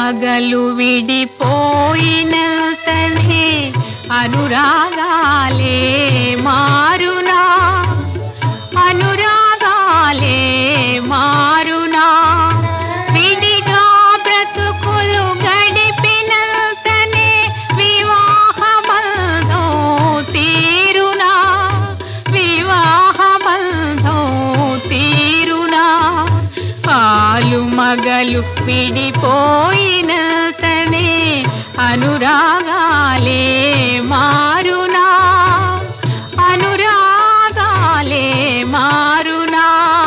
మగలు విడిపోయినంతనే అనురాగాలే మారునా, అనురాగాలే మారునా. విడిగా బ్రతుకులు గడిపినంతనే వివాహబంధం తీరునా, వివాహబంధం తీరునా. పాలు మగలు విడిపోయినంతనే అనురాగాలే మారునా, అనురాగాలే మారునా.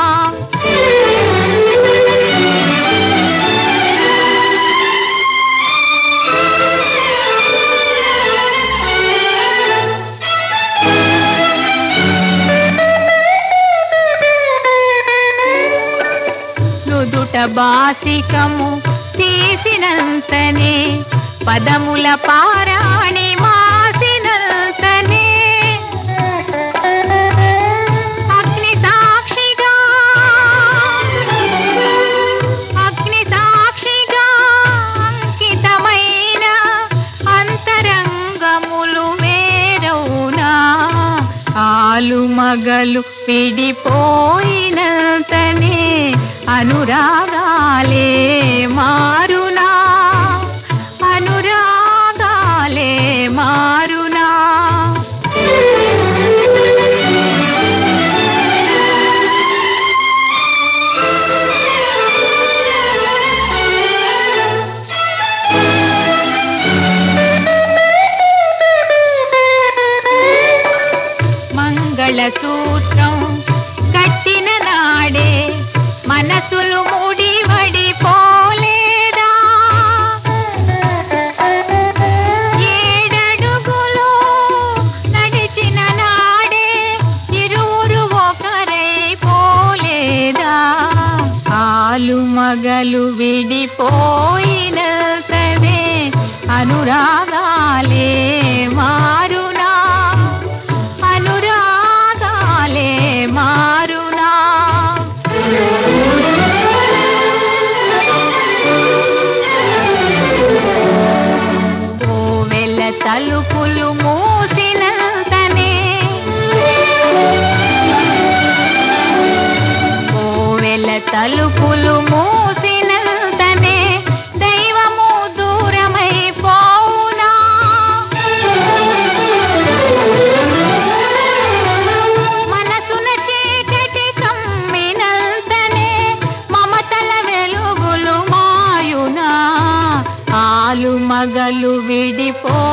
నుదుట బాసికము తీసినంతనే పదముల పారాణి మాసినంతనే అగ్ని సాక్షిగా, అగ్ని సాక్షిగా అంకితమైన అంతరంగములు వేరవునా. ఆలు మగలు విడిపోయినంతనే అనురాగాలే మారునా, అనురాగాలే మారునా. మంగళసూత్రం కట్టిన నాడే మనసులు ముడివడిపోలేదా. ఏడడుగులు నడిచిన నాడే ఇరువురు ఒకరైపోలేదా. ఆలు మగలు విడిపోయినంతనే అనురాగాలే మారునా, అనురాగాలే మారునా. కోవెల తలుపులు మూసినంతనే, కోవెల తలుపులు మూసినంతనే దైవము దూరమైపోవునా. మనసున చీకటి కమ్మినంతనే మమతల వెలుగులు మాయునా. ఆలు మగలు విడిపో